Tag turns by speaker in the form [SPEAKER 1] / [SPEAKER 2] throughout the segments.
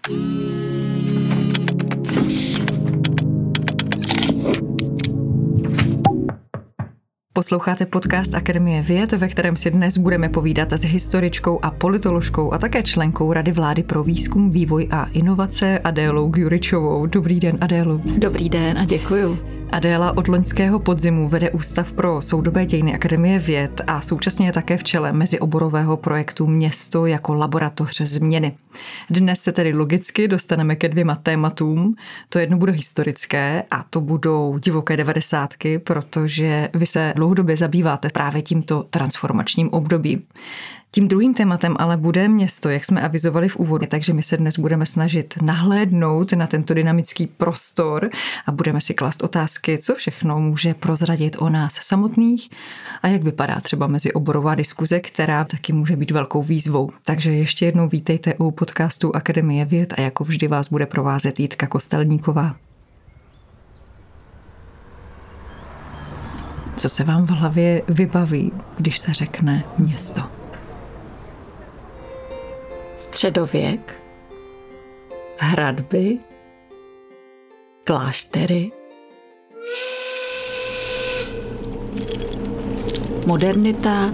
[SPEAKER 1] Posloucháte podcast Akademie věd, ve kterém si dnes budeme povídat s historičkou a politoložkou a také členkou Rady vlády pro výzkum, vývoj a inovace Adélou Gjuričovou. Dobrý den, Adélo.
[SPEAKER 2] Dobrý den a děkuju.
[SPEAKER 1] Adéla od loňského podzimu vede Ústav pro soudobé dějiny Akademie věd a současně je také v čele mezioborového projektu Město jako laboratoř změny. Dnes se tedy logicky dostaneme ke dvěma tématům. To jedno bude historické a to budou divoké devadesátky, protože vy se dlouhodobě zabýváte právě tímto transformačním obdobím. Tím druhým tématem ale bude město, jak jsme avizovali v úvodu, takže my se dnes budeme snažit nahlédnout na tento dynamický prostor a budeme si klást otázky, co všechno může prozradit o nás samotných a jak vypadá třeba mezioborová diskuze, která taky může být velkou výzvou. Takže ještě jednou vítejte u podcastu Akademie věd a jako vždy vás bude provázet Jitka Kostelníková. Co se vám v hlavě vybaví, když se řekne město?
[SPEAKER 2] Středověk, hradby, kláštery, modernita,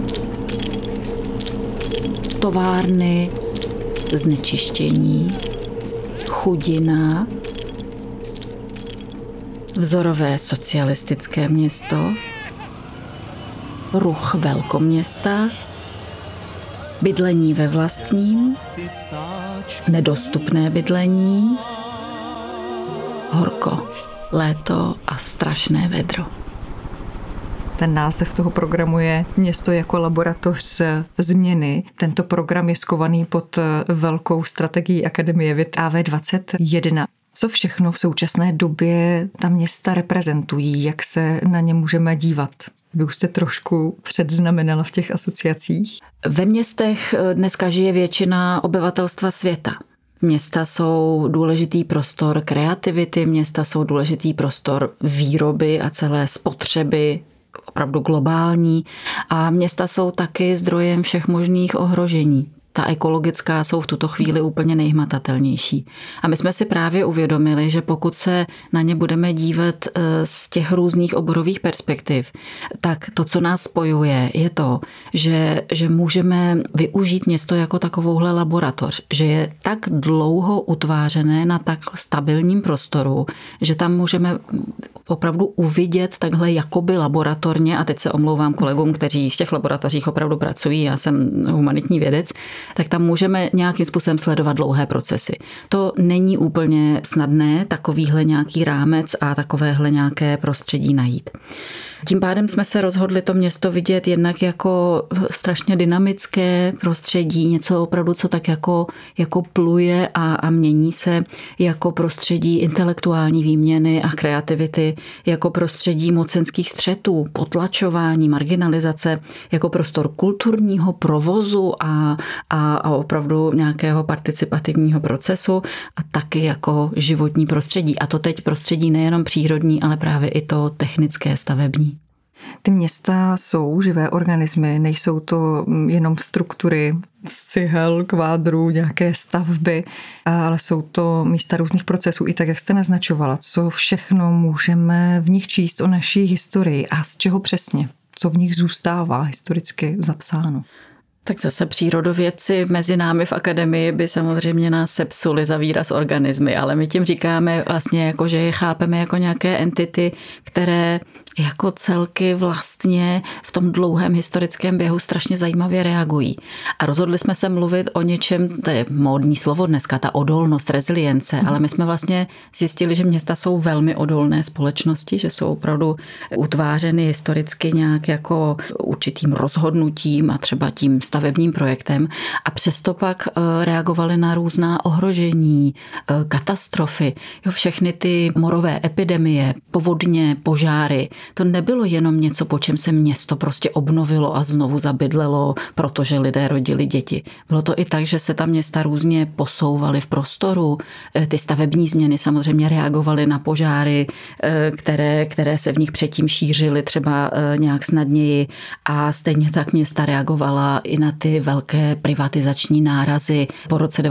[SPEAKER 2] továrny, znečištění, chudina, vzorové socialistické město, ruch velkoměsta, bydlení ve vlastním, nedostupné bydlení, horko, léto a strašné vedro.
[SPEAKER 1] Ten název toho programu je Město jako laboratoř změny. Tento program je skovaný pod velkou strategií Akademie věd AV21. Co všechno v současné době ta města reprezentují? Jak se na ně můžeme dívat? Vy už jste trošku předznamenala v těch asociacích.
[SPEAKER 2] Ve městech dneska žije většina obyvatelstva světa. Města jsou důležitý prostor kreativity, města jsou důležitý prostor výroby a celé spotřeby, opravdu globální. A města jsou taky zdrojem všech možných ohrožení. Ta ekologická jsou v tuto chvíli úplně nejhmatatelnější. A my jsme si právě uvědomili, že pokud se na ně budeme dívat z těch různých oborových perspektiv, tak to, co nás spojuje, je to, že můžeme využít město jako takovouhle laboratoř, že je tak dlouho utvářené na tak stabilním prostoru, že tam můžeme opravdu uvidět takhle jakoby laboratorně, a teď se omlouvám kolegům, kteří v těch laboratořích opravdu pracují, já jsem humanitní vědec, tak tam můžeme nějakým způsobem sledovat dlouhé procesy. To není úplně snadné takovýhle nějaký rámec a takovéhle nějaké prostředí najít. Tím pádem jsme se rozhodli to město vidět jednak jako strašně dynamické prostředí, něco opravdu, co tak jako pluje a mění se, jako prostředí intelektuální výměny a kreativity, jako prostředí mocenských střetů, potlačování, marginalizace, jako prostor kulturního provozu a opravdu nějakého participativního procesu a taky jako životní prostředí. A to teď prostředí nejenom přírodní, ale právě i to technické, stavební.
[SPEAKER 1] Ty města jsou živé organismy, nejsou to jenom struktury z cihel, kvádrů, nějaké stavby, ale jsou to místa různých procesů. I tak, jak jste naznačovala, co všechno můžeme v nich číst o naší historii a z čeho přesně, co v nich zůstává historicky zapsáno.
[SPEAKER 2] Tak zase přírodovědci mezi námi v akademii by samozřejmě nás sepsuli za výraz organismy, ale my tím říkáme vlastně jako, že je chápeme jako nějaké entity, které jako celky vlastně v tom dlouhém historickém běhu strašně zajímavě reagují. A rozhodli jsme se mluvit o něčem, to je módní slovo dneska, ta odolnost, rezilience, ale my jsme vlastně zjistili, že města jsou velmi odolné společnosti, že jsou opravdu utvářeny historicky nějak jako určitým rozhodnutím a třeba tím stavebním projektem a přesto pak reagovali na různá ohrožení, katastrofy, všechny ty morové epidemie, povodně, požáry. To nebylo jenom něco, po čem se město prostě obnovilo a znovu zabydlelo, protože lidé rodili děti. Bylo to i tak, že se ta města různě posouvaly v prostoru. Ty stavební změny samozřejmě reagovaly na požáry, které se v nich předtím šířily třeba nějak snadněji a stejně tak města reagovala i na ty velké privatizační nárazy po roce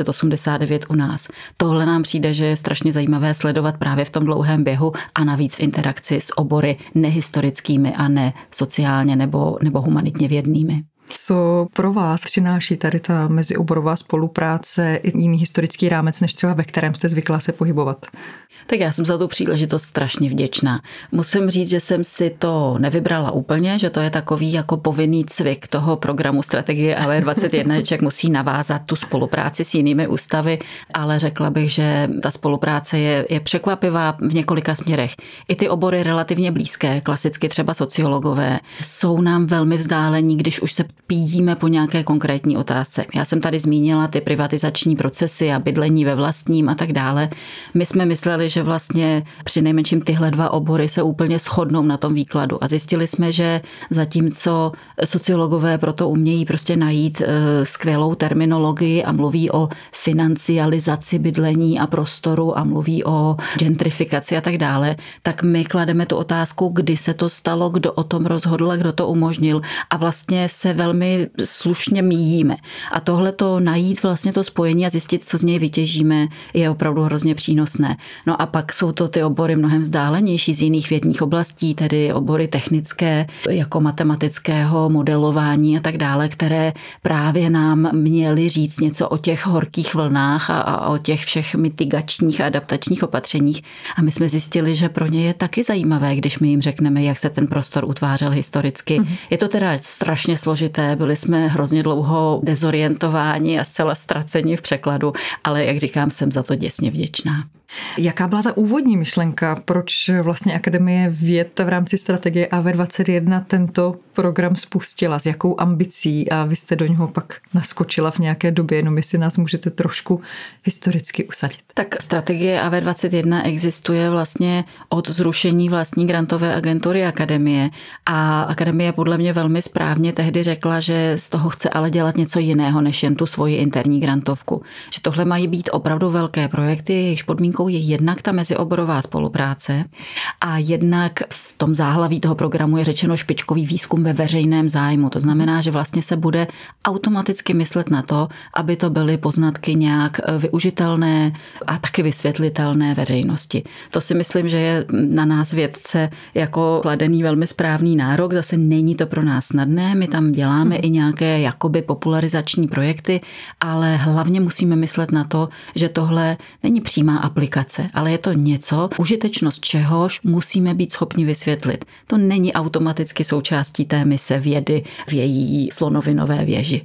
[SPEAKER 2] 1989 u nás. Tohle nám přijde, že je strašně zajímavé sledovat právě v tom dlouhém běhu a navíc v interakci s obory nehistorickými a ne sociálně nebo humanitně vědnými.
[SPEAKER 1] Co pro vás přináší tady ta mezioborová spolupráce i jiný historický rámec, než třeba ve kterém jste zvyklá se pohybovat?
[SPEAKER 2] Tak já jsem za tu příležitost strašně vděčná. Musím říct, že jsem si to nevybrala úplně, že to je takový jako povinný cvik toho programu Strategie AV21, že člověk musí navázat tu spolupráci s jinými ústavy, ale řekla bych, že ta spolupráce je překvapivá v několika směrech. I ty obory relativně blízké, klasicky třeba sociologové, jsou nám velmi vzdálení, když už se pídíme po nějaké konkrétní otázce. Já jsem tady zmínila ty privatizační procesy a bydlení ve vlastním a tak dále. My jsme mysleli, že vlastně přinejmenším tyhle dva obory se úplně shodnou na tom výkladu a zjistili jsme, že zatímco sociologové proto umějí prostě najít skvělou terminologii a mluví o financializaci bydlení a prostoru a mluví o gentrifikaci a tak dále, tak my klademe tu otázku, kdy se to stalo, kdo o tom rozhodl a kdo to umožnil a vlastně se velmi slušně míjíme. A tohleto najít vlastně to spojení a zjistit, co z něj vytěžíme, je opravdu hrozně přínosné. No a pak jsou to ty obory mnohem vzdálenější z jiných vědních oblastí, tedy obory technické, jako matematického modelování a tak dále, které právě nám měly říct něco o těch horkých vlnách a o těch všech mitigačních a adaptačních opatřeních. A my jsme zjistili, že pro ně je taky zajímavé, když my jim řekneme, jak se ten prostor utvářel historicky. Je to teda strašně složité, byli jsme hrozně dlouho dezorientováni a zcela ztraceni v překladu, ale jak říkám, jsem za to děsně vděčná.
[SPEAKER 1] Jaká byla ta úvodní myšlenka, proč vlastně Akademie věd v rámci strategie AV21 tento program spustila, s jakou ambicí a vy jste do něho pak naskočila v nějaké době, jenom jestli nás můžete trošku historicky usadit.
[SPEAKER 2] Tak strategie AV21 existuje vlastně od zrušení vlastní grantové agentury Akademie a Akademie podle mě velmi správně tehdy řekla, že z toho chce ale dělat něco jiného, než jen tu svoji interní grantovku. Že tohle mají být opravdu velké projekty, jejichž podmínkou je jednak ta mezioborová spolupráce a jednak v tom záhlaví toho programu je řečeno špičkový výzkum ve veřejném zájmu. To znamená, že vlastně se bude automaticky myslet na to, aby to byly poznatky nějak využitelné a taky vysvětlitelné veřejnosti. To si myslím, že je na nás vědce jako kladený velmi správný nárok. Zase není to pro nás snadné. My tam děláme i nějaké jakoby popularizační projekty, ale hlavně musíme myslet na to, že tohle není přímá aplikace, ale je to něco, užitečnost čehož musíme být schopni vysvětlit. To není automaticky součástí té mise vědy v její slonovinové věži.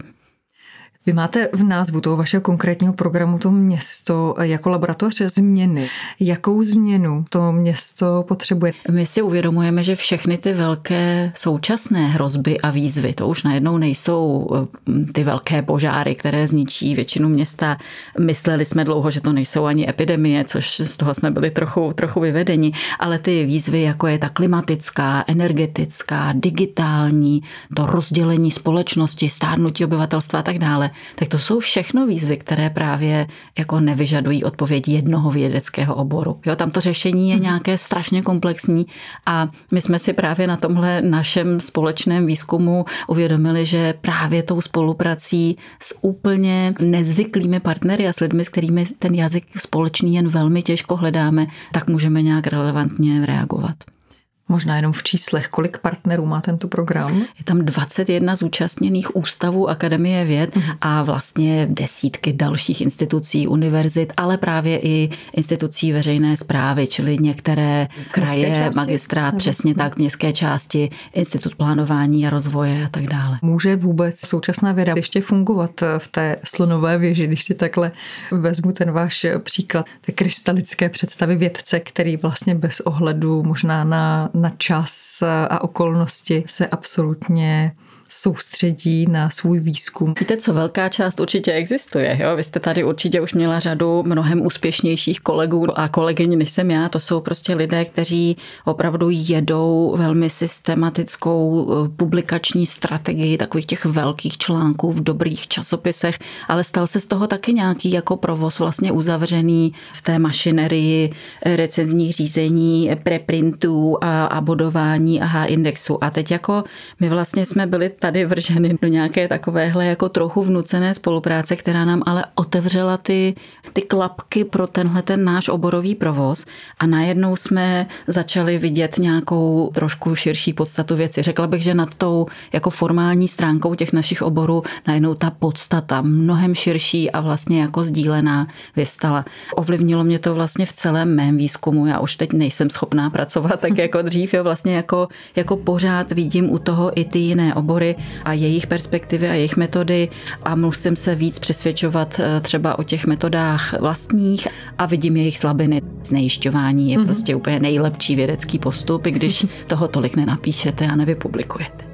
[SPEAKER 1] Vy máte v názvu toho vašeho konkrétního programu to město jako laboratoř změny. Jakou změnu to město potřebuje?
[SPEAKER 2] My si uvědomujeme, že všechny ty velké současné hrozby a výzvy, to už najednou nejsou ty velké požáry, které zničí většinu města. Mysleli jsme dlouho, že to nejsou ani epidemie, což z toho jsme byli trochu vyvedeni, ale ty výzvy, jako je ta klimatická, energetická, digitální, to rozdělení společnosti, stárnutí obyvatelstva a tak dále, tak to jsou všechno výzvy, které právě jako nevyžadují odpověď jednoho vědeckého oboru. Jo, tam to řešení je nějaké strašně komplexní a my jsme si právě na tomhle našem společném výzkumu uvědomili, že právě tou spoluprací s úplně nezvyklými partnery a s lidmi, s kterými ten jazyk společný jen velmi těžko hledáme, tak můžeme nějak relevantně reagovat.
[SPEAKER 1] Možná jenom v číslech, kolik partnerů má tento program?
[SPEAKER 2] Je tam 21 zúčastněných ústavů Akademie věd a vlastně desítky dalších institucí, univerzit, ale právě i institucí veřejné správy, čili některé kraje, magistrát, přesně tak, městské části, institut plánování a rozvoje a tak dále.
[SPEAKER 1] Může vůbec současná věda ještě fungovat v té slonové věži, když si takhle vezmu ten váš příklad, té krystalické představy vědce, který vlastně bez ohledu možná na čas a okolnosti se absolutně soustředí na svůj výzkum.
[SPEAKER 2] Víte co, velká část určitě existuje. Jo? Vy jste tady určitě už měla řadu mnohem úspěšnějších kolegů a kolegyň, než jsem já. To jsou prostě lidé, kteří opravdu jedou velmi systematickou publikační strategii takových těch velkých článků v dobrých časopisech, ale stal se z toho taky nějaký jako provoz vlastně uzavřený v té mašinerii recenzních řízení, preprintů a bodování a H-indexu. A teď jako my vlastně jsme byli tady vrženy do nějaké takovéhle jako trochu vnucené spolupráce, která nám ale otevřela ty klapky pro tenhle ten náš oborový provoz a najednou jsme začali vidět nějakou trošku širší podstatu věci. Řekla bych, že nad tou jako formální stránkou těch našich oborů najednou ta podstata mnohem širší a vlastně jako sdílená vyvstala. Ovlivnilo mě to vlastně v celém mém výzkumu. Já už teď nejsem schopná pracovat tak jako dřív. Jo, vlastně jako pořád vidím u toho i ty jiné obory a jejich perspektivy a jejich metody a musím se víc přesvědčovat třeba o těch metodách vlastních a vidím jejich slabiny. Znejišťování je prostě úplně nejlepší vědecký postup, i když toho tolik nenapíšete a nevypublikujete.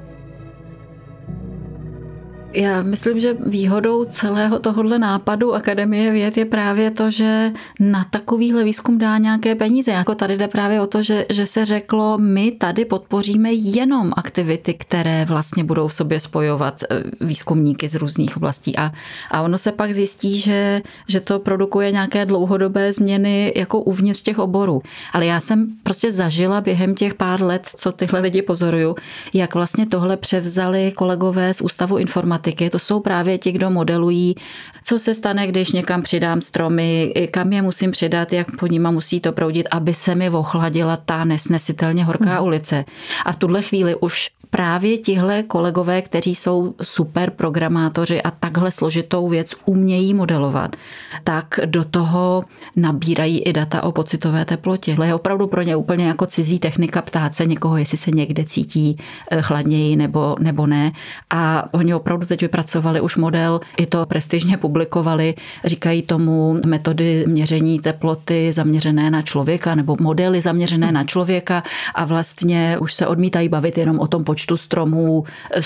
[SPEAKER 2] Já myslím, že výhodou celého tohohle nápadu Akademie věd je právě to, že na takovýhle výzkum dá nějaké peníze. Jako tady jde právě o to, že se řeklo, my tady podpoříme jenom aktivity, které vlastně budou v sobě spojovat výzkumníky z různých oblastí. A ono se pak zjistí, že to produkuje nějaké dlouhodobé změny jako uvnitř těch oborů. Ale já jsem prostě zažila během těch pár let, co tyhle lidi pozoruju, jak vlastně tohle převzali kolegové z Ústavu informatiky. To jsou právě ti, kdo modelují, co se stane, když někam přidám stromy, kam je musím přidat, jak po nima musí to proudit, aby se mi ochladila ta nesnesitelně horká ulice. A v tuhle chvíli už právě tihle kolegové, kteří jsou super programátoři a takhle složitou věc umějí modelovat, tak do toho nabírají i data o pocitové teplotě. To je opravdu pro ně úplně jako cizí technika ptát se někoho, jestli se někde cítí chladněji nebo ne. A oni opravdu teď vypracovali už model, i to prestižně publikovali, říkají tomu metody měření teploty zaměřené na člověka nebo modely zaměřené na člověka a vlastně už se odmítají bavit jenom o tom počtu stromů,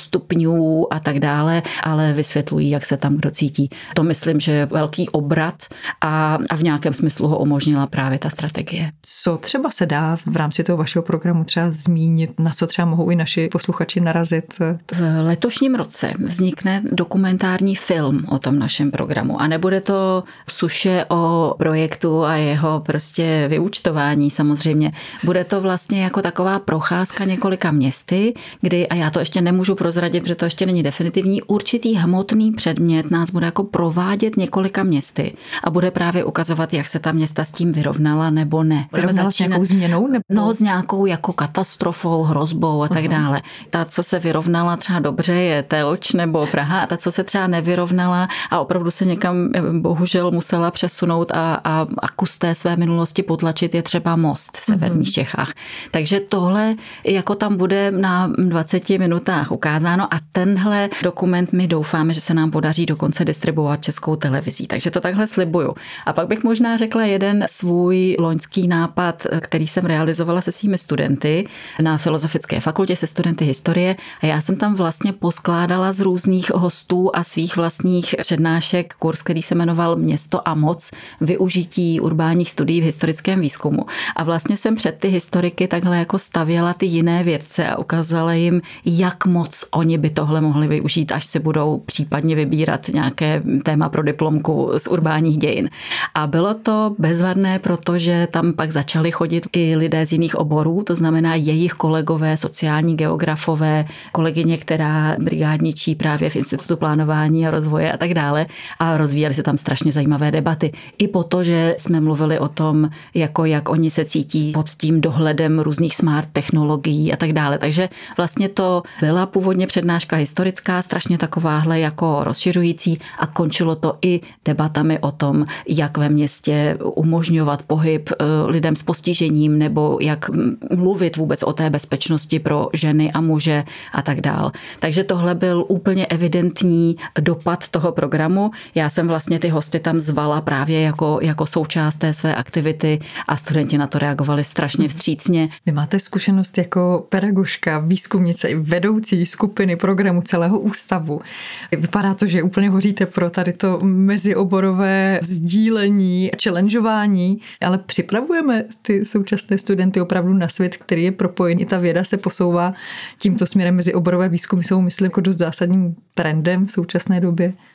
[SPEAKER 2] stupňů a tak dále, ale vysvětlují, jak se tam kdo cítí. To myslím, že je velký obrat a v nějakém smyslu ho umožnila právě ta strategie.
[SPEAKER 1] Co třeba se dá v rámci toho vašeho programu třeba zmínit, na co třeba mohou i naši posluchači narazit?
[SPEAKER 2] V letošním roce vznikne dokumentární film o tom našem programu a nebude to suše o projektu a jeho prostě vyúčtování samozřejmě. Bude to vlastně jako taková procházka několika městy, kdy, a já to ještě nemůžu prozradit, protože to ještě není definitivní, určitý hmotný předmět nás bude jako provádět několika městy a bude právě ukazovat, jak se ta města s tím vyrovnala nebo ne.
[SPEAKER 1] Vyrovnala s nějakou změnou? Nebo...
[SPEAKER 2] No, s nějakou jako katastrofou, hrozbou a tak dále. Ta, co se vyrovnala třeba dobře, je Telč nebo Praha a ta, co se třeba nevyrovnala a opravdu se někam bohužel musela přesunout a kus té své minulosti potlačit, je třeba Most v severních Čechách. Takže tohle jako tam bude na 20 minutách ukázáno a tenhle dokument my doufáme, že se nám podaří dokonce distribuovat Českou televizí. Takže to takhle slibuju. A pak bych možná řekla jeden svůj loňský nápad, který jsem realizovala se svými studenty na Filozofické fakultě se studenty historie a já jsem tam vlastně poskládala z různých hostů a svých vlastních přednášek kurz, který se jmenoval Město a moc, využití urbánních studií v historickém výzkumu. A vlastně jsem před ty historiky takhle jako stavěla ty jiné vědce a ukázala jim, jak moc oni by tohle mohli využít, až si budou případně vybírat nějaké téma pro diplomku z urbánních dějin. A bylo to bezvadné, protože tam pak začali chodit i lidé z jiných oborů, to znamená jejich kolegové, sociální geografové, kolegyně, která brigádničí právě v Institutu plánování a rozvoje a tak dále. A rozvíjely se tam strašně zajímavé debaty. I po to, že jsme mluvili o tom, jako jak oni se cítí pod tím dohledem různých smart technologií a tak dále. Takže vlastně to byla původně přednáška historická, strašně takováhle jako rozšiřující a končilo to i debatami o tom, jak ve městě umožňovat pohyb lidem s postižením nebo jak mluvit vůbec o té bezpečnosti pro ženy a muže a tak dál. Takže tohle byl úplně evidentní dopad toho programu. Já jsem vlastně ty hosty tam zvala právě jako součást té své aktivity a studenti na to reagovali strašně vstřícně.
[SPEAKER 1] Vy máte zkušenost jako pedagožka, výzkumnice i vedoucí skupiny programu celého ústavu. Vypadá to, že úplně hoříte pro tady to mezioborové sdílení, challengeování, ale připravujeme ty současné studenty opravdu na svět, který je propojený. Ta věda se posouvá tímto směrem, mezioborové výzkumy jsou, myslím, jako dost zásadním trendem v současné době.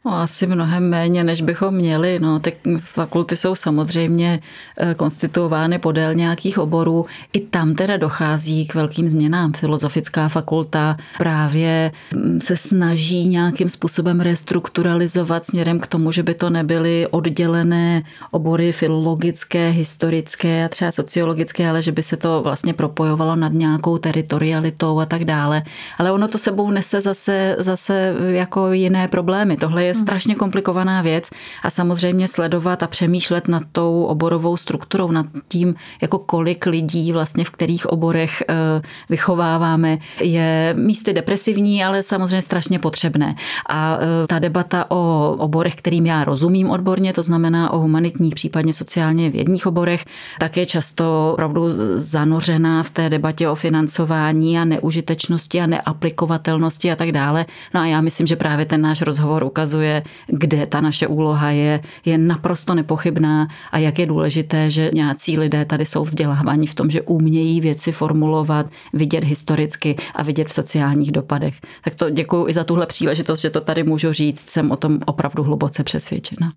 [SPEAKER 2] No, asi mnohem méně, než bychom měli. No, tak fakulty jsou samozřejmě konstituovány podél nějakých oborů. I tam teda dochází k velkým změnám. Filozofická fakulta právě se snaží nějakým způsobem restrukturalizovat směrem k tomu, že by to nebyly oddělené obory filologické, historické a třeba sociologické, ale že by se to vlastně propojovalo nad nějakou teritorialitou a tak dále. Ale ono to sebou nese zase jako jiné problémy. Tohle je strašně komplikovaná věc a samozřejmě sledovat a přemýšlet nad tou oborovou strukturou, nad tím, jako kolik lidí vlastně v kterých oborech vychováváme, je místy depresivní, ale samozřejmě strašně potřebné. A ta debata o oborech, kterým já rozumím odborně, to znamená o humanitních, případně sociálně vědních oborech, tak je často opravdu zanořená v té debatě o financování a neužitečnosti a neaplikovatelnosti a tak dále. No a já myslím, že právě ten náš rozhovor ukazuje, kde ta naše úloha je naprosto nepochybná a jak je důležité, že nějací lidé tady jsou vzděláváni v tom, že umějí věci formulovat, vidět historicky a vidět v sociálních dopadech. Tak to děkuju i za tuhle příležitost, že to tady můžu říct, jsem o tom opravdu hluboce přesvědčena.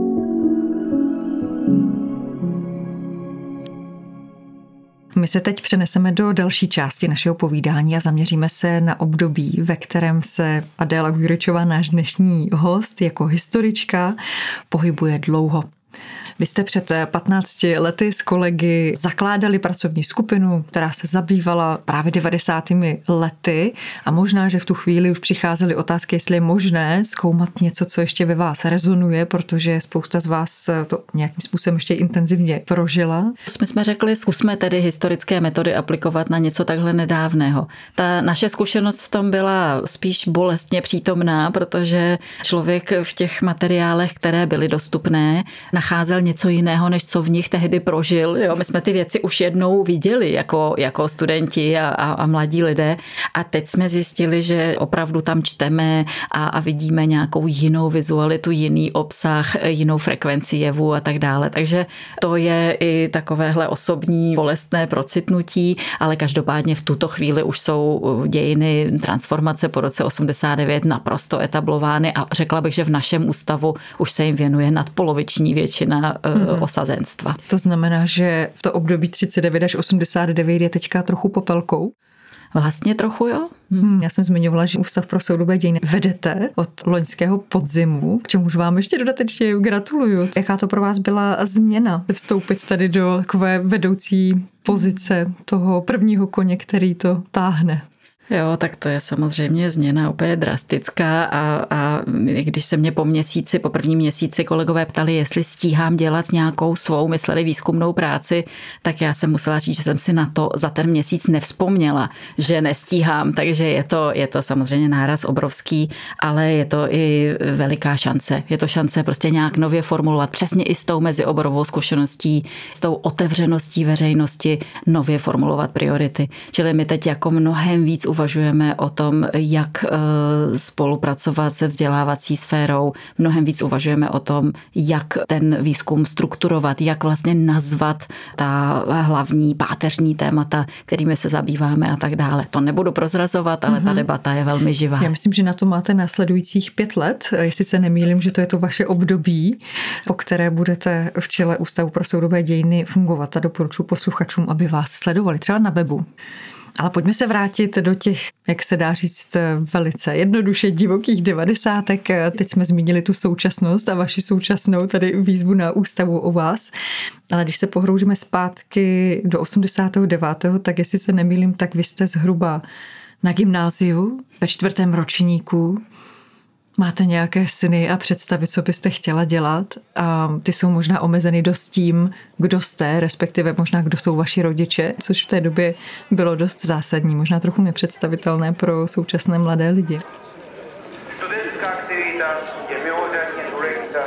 [SPEAKER 1] My se teď přeneseme do další části našeho povídání a zaměříme se na období, ve kterém se Adéla Gujročová, náš dnešní host, jako historička pohybuje dlouho. Vy jste před 15 lety s kolegy zakládali pracovní skupinu, která se zabývala právě 90. lety a možná, že v tu chvíli už přicházely otázky, jestli je možné zkoumat něco, co ještě ve vás rezonuje, protože spousta z vás to nějakým způsobem ještě intenzivně prožila.
[SPEAKER 2] My jsme řekli, zkusme tedy historické metody aplikovat na něco takhle nedávného. Ta naše zkušenost v tom byla spíš bolestně přítomná, protože člověk v těch materiálech, které byly dostupné, nacházel něco jiného, než co v nich tehdy prožil. Jo, my jsme ty věci už jednou viděli jako studenti a mladí lidé a teď jsme zjistili, že opravdu tam čteme a vidíme nějakou jinou vizualitu, jiný obsah, jinou frekvenci jevu a tak dále. Takže to je i takovéhle osobní bolestné procitnutí, ale každopádně v tuto chvíli už jsou dějiny transformace po roce 89 naprosto etablovány a řekla bych, že v našem ústavu už se jim věnuje nadpoloviční většina osazenstva.
[SPEAKER 1] To znamená, že v to období 39 až 89 je teďka trochu popelkou?
[SPEAKER 2] Vlastně trochu, jo.
[SPEAKER 1] Já jsem zmiňovala, že Ústav pro soudobé dějiny vedete od loňského podzimu, k čemuž vám ještě dodatečně gratuluju. Jaká to pro vás byla změna vstoupit tady do takové vedoucí pozice toho prvního koně, který to táhne?
[SPEAKER 2] Jo, tak to je samozřejmě změna úplně drastická a když se mě po prvním měsíci kolegové ptali, jestli stíhám dělat nějakou svou, mysleli výzkumnou práci, tak já jsem musela říct, že jsem si na to za ten měsíc nevzpomněla, že nestíhám, takže je to samozřejmě náraz obrovský, ale je to i veliká šance. Je to šance prostě nějak nově formulovat, přesně i s tou mezioborovou zkušeností, s tou otevřeností veřejnosti, nově formulovat priority. Čili my teď jako mnohem víc uvažujeme o tom, jak spolupracovat se vzdělávací sférou. Mnohem víc uvažujeme o tom, jak ten výzkum strukturovat, jak vlastně nazvat ta hlavní páteřní témata, kterými se zabýváme a tak dále. To nebudu prozrazovat, ale ta debata je velmi živá.
[SPEAKER 1] Já myslím, že na to máte následujících 5 let, jestli se nemýlím, že to je to vaše období, po které budete v čele Ústavu pro soudobé dějiny fungovat a doporučuji posluchačům, aby vás sledovali třeba na webu. Ale pojďme se vrátit do těch, jak se dá říct, velice jednoduše divokých 90. Teď jsme zmínili tu současnost a vaši současnou tady výzvu na ústavu o vás. Ale když se pohroužíme zpátky do 89., tak jestli se nemýlím, tak vy jste zhruba na gymnáziu ve 4. ročníku. Máte nějaké sny a představy, co byste chtěla dělat a ty jsou možná omezeny dost tím, kdo jste, respektive možná kdo jsou vaši rodiče, což v té době bylo dost zásadní, možná trochu nepředstavitelné pro současné mladé lidi.
[SPEAKER 3] Studentská aktivita je mimořádně důležitá.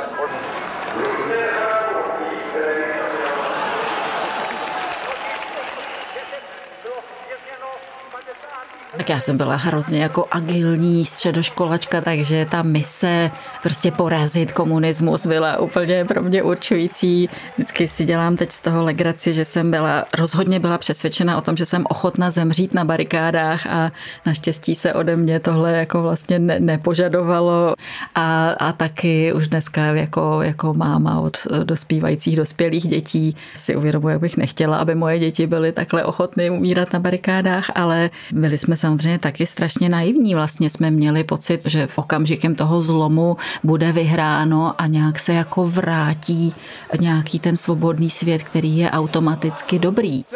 [SPEAKER 2] Tak já jsem byla hrozně jako agilní středoškolačka, takže ta mise prostě porazit komunismus byla úplně pro mě určující. Vždycky si dělám teď z toho legraci, že jsem rozhodně byla přesvědčena o tom, že jsem ochotna zemřít na barikádách a naštěstí se ode mě tohle jako vlastně nepožadovalo a taky už dneska jako máma od dospívajících dětí si uvědomuji, jak bych nechtěla, aby moje děti byly takhle ochotny umírat na barikádách, ale byli jsme samozřejmě taky strašně naivní. Vlastně jsme měli pocit, že v okamžikem toho zlomu bude vyhráno a nějak se jako vrátí nějaký ten svobodný svět, který je automaticky dobrý.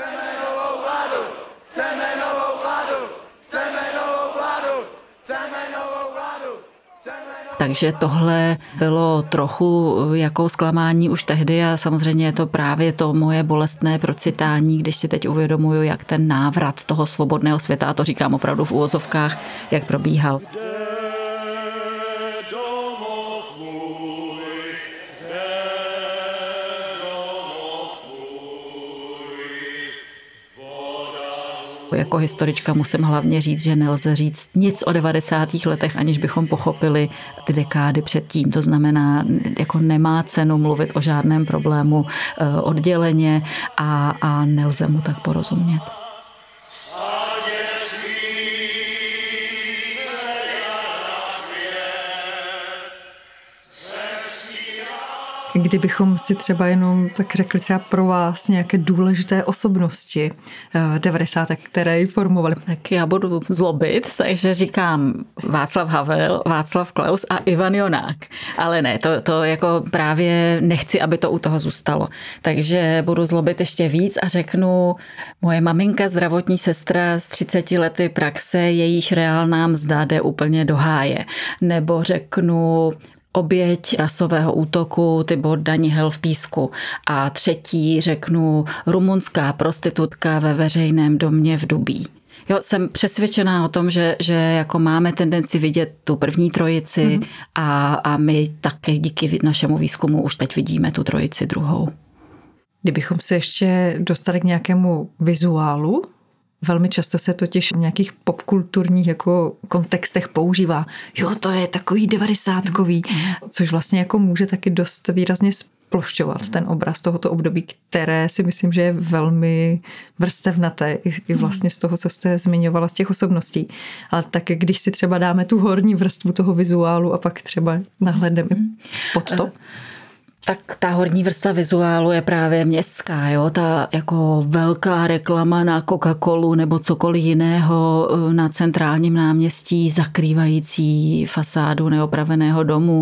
[SPEAKER 2] Takže tohle bylo trochu jako zklamání už tehdy a samozřejmě je to právě to moje bolestné procitání, když si teď uvědomuju, jak ten návrat toho svobodného světa, a to říkám opravdu v uvozovkách, jak probíhal. Jako historička musím hlavně říct, že nelze říct nic o 90. letech, aniž bychom pochopili ty dekády předtím. To znamená, jako nemá cenu mluvit o žádném problému odděleně a nelze mu tak porozumět.
[SPEAKER 1] Kdybychom si třeba jenom tak řekli třeba pro vás nějaké důležité osobnosti 90. které ji formovaly.
[SPEAKER 2] Tak já budu zlobit, takže říkám Václav Havel, Václav Klaus a Ivan Jonák. Ale ne, to jako právě nechci, aby to u toho zůstalo. Takže budu zlobit ještě víc a řeknu moje maminka, zdravotní sestra z 30 lety praxe, jejíž reálná mzda jde úplně do háje. Nebo řeknu oběť rasového útoku Tibor Danihel v Písku. A třetí řeknu rumunská prostitutka ve veřejném domě v Dubí. Jo, jsem přesvědčená o tom, že jako máme tendenci vidět tu první trojici a my taky díky našemu výzkumu už teď vidíme tu trojici druhou.
[SPEAKER 1] Kdybychom se ještě dostali k nějakému vizuálu, velmi často se totiž v nějakých popkulturních jako kontextech používá. Jo, to je takový 90kový, což vlastně jako může taky dost výrazně splošťovat ten obraz tohoto období, které si myslím, že je velmi vrstevnaté i vlastně z toho, co jste zmiňovala z těch osobností. Ale tak když si třeba dáme tu horní vrstvu toho vizuálu a pak třeba nahlédneme pod to.
[SPEAKER 2] Tak ta horní vrstva vizuálu je právě městská, jo? Ta jako velká reklama na Coca-Colu nebo cokoliv jiného na centrálním náměstí zakrývající fasádu neopraveného domu,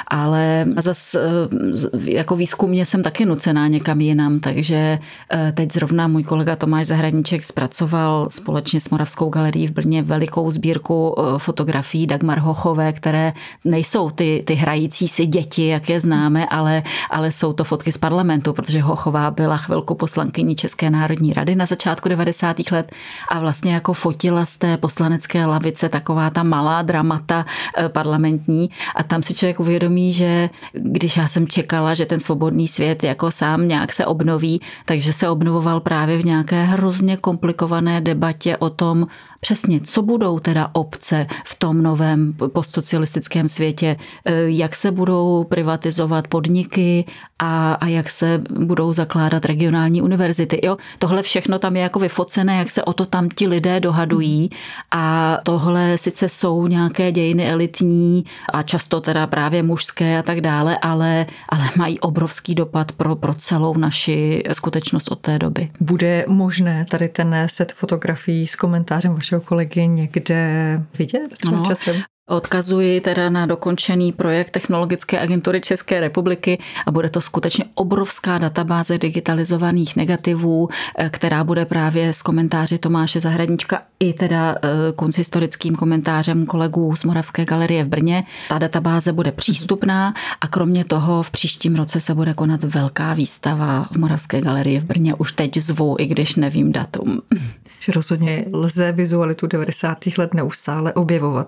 [SPEAKER 2] ale zase jako výzkumně jsem taky nucená někam jinam, takže teď zrovna můj kolega Tomáš Zahradníček zpracoval společně s Moravskou galerií v Brně velikou sbírku fotografií Dagmar Hochové, které nejsou ty hrající si děti, jak je známe, ale jsou to fotky z parlamentu, protože Hochová byla chvilku poslankyní České národní rady na začátku 90. let a vlastně jako fotila z té poslanecké lavice taková ta malá dramata parlamentní a tam si člověk uvědomí, že když já jsem čekala, že ten svobodný svět jako sám nějak se obnoví, takže se obnovoval právě v nějaké hrozně komplikované debatě o tom, přesně, co budou teda obce v tom novém postsocialistickém světě, jak se budou privatizovat podniky a jak se budou zakládat regionální univerzity. Jo, tohle všechno tam je jako vyfocené, jak se o to tam ti lidé dohadují a tohle sice jsou nějaké dějiny elitní a často teda právě mužské a tak dále, ale mají obrovský dopad pro celou naši skutečnost od té doby.
[SPEAKER 1] Bude možné tady ten set fotografií s komentářem vašeho kolegy někde vidět třeba časem?
[SPEAKER 2] Odkazuji teda na dokončený projekt Technologické agentury České republiky a bude to skutečně obrovská databáze digitalizovaných negativů, která bude právě s komentáři Tomáše Zahradníčka i teda kunsthistorickým komentářem kolegů z Moravské galerie v Brně. Ta databáze bude přístupná a kromě toho v příštím roce se bude konat velká výstava v Moravské galerii v Brně. Už teď zvu, i když nevím datum.
[SPEAKER 1] Že rozhodně lze vizualitu 90. let neustále objevovat.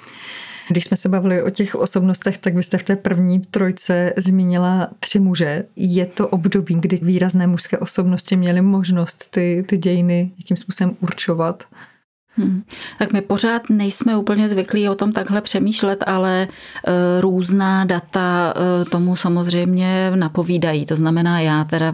[SPEAKER 1] Když jsme se bavili o těch osobnostech, tak vy jste v té první trojce zmínila 3 muže. Je to období, kdy výrazné mužské osobnosti měly možnost ty dějiny jakým způsobem určovat?
[SPEAKER 2] Tak my pořád nejsme úplně zvyklí o tom takhle přemýšlet, ale různá data tomu samozřejmě napovídají. To znamená, já teda,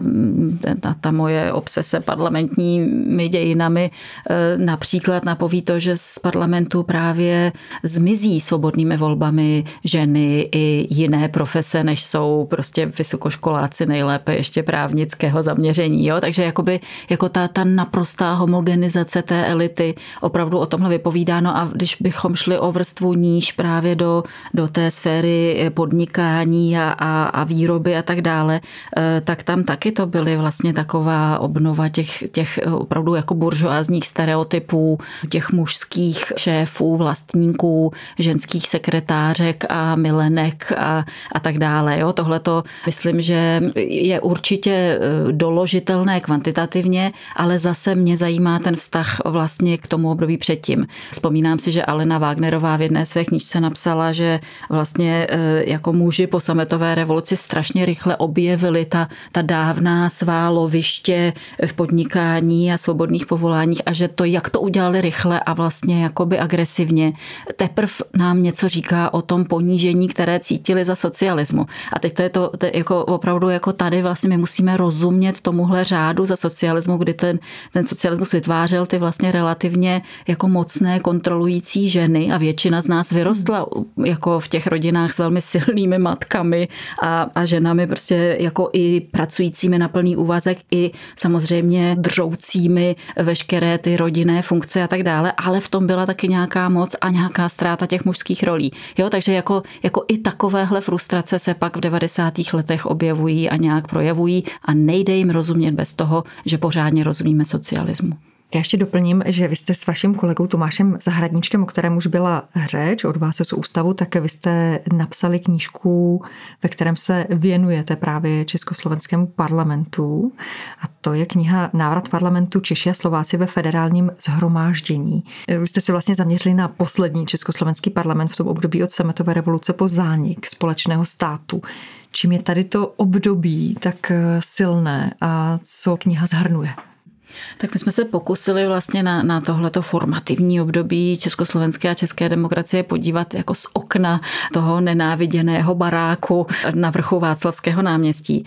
[SPEAKER 2] ta moje obsese parlamentními dějinami například napoví to, že z parlamentu právě zmizí svobodnými volbami ženy i jiné profese, než jsou prostě vysokoškoláci, nejlépe ještě právnického zaměření. Jo? Takže jako ta naprostá homogenizace té elity opravdu o tomhle vypovídá. No a když bychom šli o vrstvu níž právě do té sféry podnikání a výroby a tak dále, tak tam taky to byly vlastně taková obnova těch opravdu jako buržoázních stereotypů, těch mužských šéfů, vlastníků, ženských sekretářek a milenek a tak dále. Jo? Tohleto myslím, že je určitě doložitelné kvantitativně, ale zase mě zajímá ten vztah vlastně k tomu období předtím. Vzpomínám si, že Alena Wagnerová v jedné své knížce napsala, že vlastně jako muži po sametové revoluci strašně rychle objevili ta dávná svá loviště v podnikání a svobodných povoláních a že to, jak to udělali rychle a vlastně jakoby agresivně, teprv nám něco říká o tom ponížení, které cítili za socialismu. A teď to je jako opravdu jako tady vlastně my musíme rozumět tomuhle řádu za socialismu, kdy ten socialismus vytvářel ty vlastně relativně jako mocné kontrolující ženy a většina z nás vyrostla jako v těch rodinách s velmi silnými matkami a ženami prostě jako i pracujícími na plný úvazek i samozřejmě držoucími veškeré ty rodinné funkce a tak dále, ale v tom byla taky nějaká moc a nějaká ztráta těch mužských rolí. Jo, takže jako i takovéhle frustrace se pak v 90. letech objevují a nějak projevují a nejde jim rozumět bez toho, že pořádně rozumíme socialismu.
[SPEAKER 1] Já ještě doplním, že vy jste s vaším kolegou Tomášem Zahradníčkem, o kterém už byla řeč, od vás z ústavu, tak vy jste napsali knížku, ve kterém se věnujete právě československému parlamentu. A to je kniha Návrat parlamentu Češi a Slováci ve federálním shromáždění. Vy jste se vlastně zaměřili na poslední československý parlament v tom období od sametové revoluce po zánik společného státu. Čím je tady to období tak silné a co kniha shrnuje?
[SPEAKER 2] Tak my jsme se pokusili vlastně na tohleto formativní období československé a české demokracie podívat jako z okna toho nenáviděného baráku na vrchu Václavského náměstí.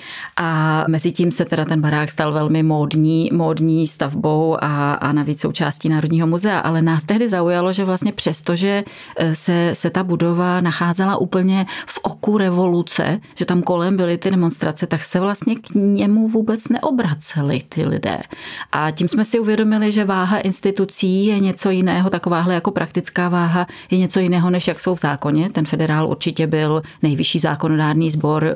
[SPEAKER 2] A mezi tím se teda ten barák stal velmi módní stavbou a navíc součástí Národního muzea. Ale nás tehdy zaujalo, že vlastně přesto, že se ta budova nacházela úplně v oku revoluce, že tam kolem byly ty demonstrace, tak se vlastně k němu vůbec neobraceli ty lidé. A tím jsme si uvědomili, že váha institucí je něco jiného, takováhle jako praktická váha je něco jiného, než jak jsou v zákoně. Ten federál určitě byl nejvyšší zákonodárný sbor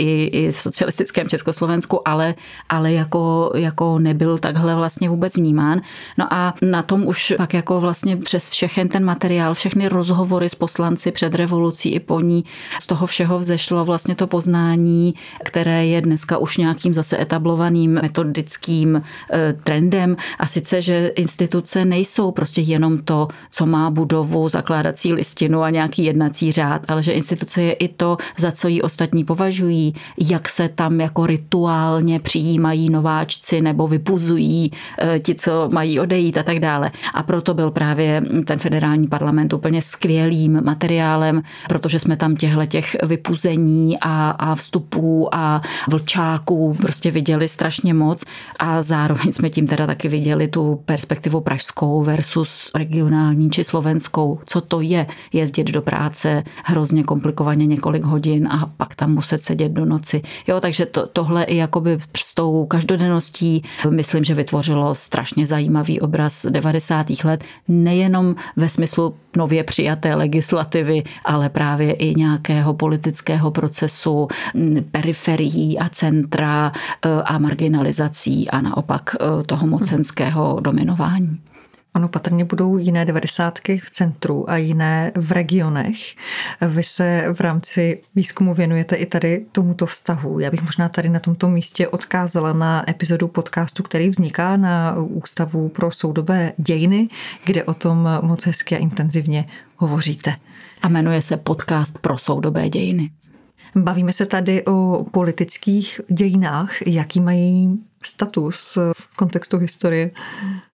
[SPEAKER 2] i v socialistickém Československu, ale jako nebyl takhle vlastně vůbec vnímán. No a na tom už pak jako vlastně přes všechen ten materiál, všechny rozhovory s poslanci před revolucí i po ní, z toho všeho vzešlo vlastně to poznání, které je dneska už nějakým zase etablovaným metodickým trendem, a sice, že instituce nejsou prostě jenom to, co má budovu, zakládací listinu a nějaký jednací řád, ale že instituce je i to, za co ji ostatní považují, jak se tam jako rituálně přijímají nováčci nebo vypuzují ti, co mají odejít a tak dále. A proto byl právě ten federální parlament úplně skvělým materiálem, protože jsme tam těch vypuzení a vstupů a vlčáků prostě viděli strašně moc a zároveň jsme tím teda taky viděli tu perspektivu pražskou versus regionální či slovenskou. Co to je jezdit do práce hrozně komplikovaně několik hodin a pak tam muset sedět do noci. Jo, takže tohle i jakoby s tou každodenností myslím, že vytvořilo strašně zajímavý obraz 90. let. Nejenom ve smyslu nově přijaté legislativy, ale právě i nějakého politického procesu, periferií a centra a marginalizací a naopak toho mocenského dominování.
[SPEAKER 1] Ano, patrně budou jiné 90. v centru a jiné v regionech. Vy se v rámci výzkumu věnujete i tady tomuto vztahu. Já bych možná tady na tomto místě odkázala na epizodu podcastu, který vzniká na Ústavu pro soudobé dějiny, kde o tom moc hezky a intenzivně hovoříte.
[SPEAKER 2] A jmenuje se Podcast pro soudobé dějiny.
[SPEAKER 1] Bavíme se tady o politických dějinách. Jaký mají status v kontextu historie?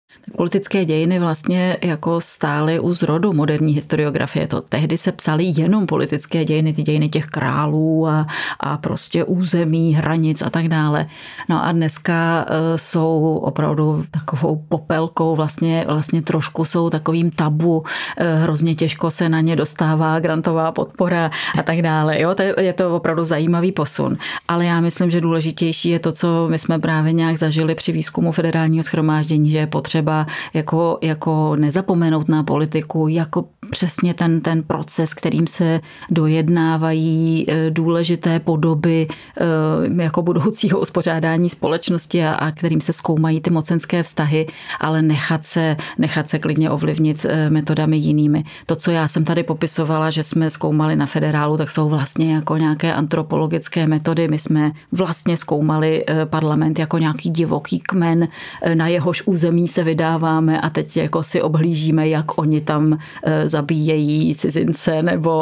[SPEAKER 2] Politické dějiny vlastně jako stály u zrodu moderní historiografie. To tehdy se psaly jenom politické dějiny, ty dějiny těch králů a prostě území, hranic a tak dále. No a dneska jsou opravdu takovou popelkou, vlastně trošku jsou takovým tabu, hrozně těžko se na ně dostává grantová podpora a tak dále. Jo, je to opravdu zajímavý posun. Ale já myslím, že důležitější je to, co my jsme právě nějak zažili při výzkumu Federálního shromáždění, že je potřeba jako nezapomenout na politiku, jako přesně ten proces, kterým se dojednávají důležité podoby jako budoucího uspořádání společnosti a kterým se zkoumají ty mocenské vztahy, ale nechat se klidně ovlivnit metodami jinými. To, co já jsem tady popisovala, že jsme zkoumali na federálu, tak jsou vlastně jako nějaké antropologické metody. My jsme vlastně zkoumali parlament jako nějaký divoký kmen, na jehož území se vydáváme a teď jako si obhlížíme, jak oni tam zabíjejí cizince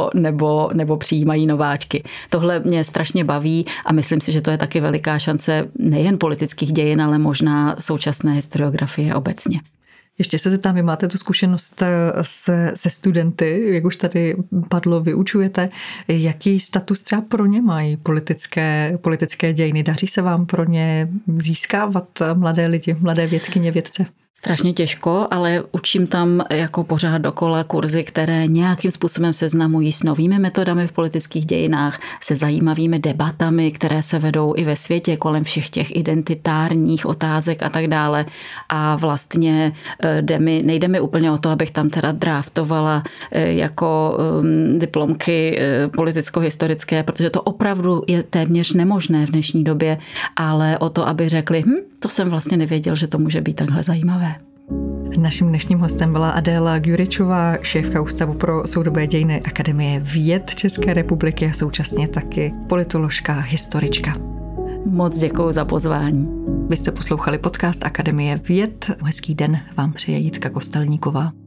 [SPEAKER 2] nebo přijímají nováčky. Tohle mě strašně baví a myslím si, že to je taky veliká šance nejen politických dějin, ale možná současné historiografie obecně.
[SPEAKER 1] Ještě se zeptám, vy máte tu zkušenost se studenty, jak už tady padlo, vyučujete. Jaký status třeba pro ně mají politické dějiny? Daří se vám pro ně získávat mladé lidi, mladé vědkyně, vědce?
[SPEAKER 2] Strašně těžko, ale učím tam jako pořád dokola kurzy, které nějakým způsobem seznamují s novými metodami v politických dějinách, se zajímavými debatami, které se vedou i ve světě kolem všech těch identitárních otázek a tak dále. A vlastně nejde mi úplně o to, abych tam teda draftovala jako diplomky politicko-historické, protože to opravdu je téměř nemožné v dnešní době, ale o to, aby řekli, to jsem vlastně nevěděl, že to může být takhle zajímavé.
[SPEAKER 1] Naším dnešním hostem byla Adéla Gyuričová, šéfka Ústavu pro soudobé dějiny Akademie věd České republiky a současně taky politoložka, historička.
[SPEAKER 2] Moc děkuji za pozvání.
[SPEAKER 1] Vy jste poslouchali podcast Akademie věd. Hezký den vám přeje Jitka Kostelníková.